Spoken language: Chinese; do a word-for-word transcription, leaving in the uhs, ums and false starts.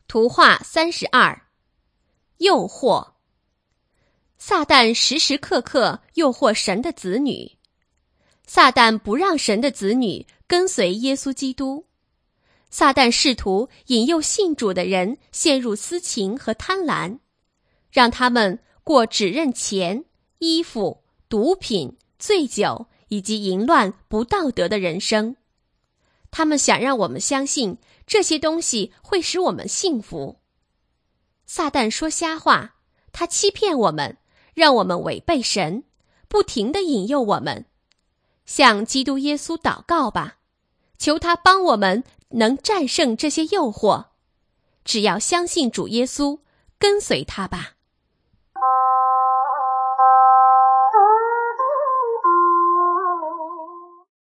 图画三十二，诱惑。撒旦时时刻刻诱惑神的子女。撒旦不让神的子女跟随耶稣基督。撒旦试图引诱信主的人陷入私情和贪婪，让他们过只认钱、衣服、毒品、醉酒以及淫乱不道德的人生。他们想让我们相信这些东西会使我们幸福。撒旦说瞎话，他欺骗我们，让我们违背神，不停地引诱我们。向基督耶稣祷告吧，求他帮我们能战胜这些诱惑。只要相信主耶稣，跟随他吧。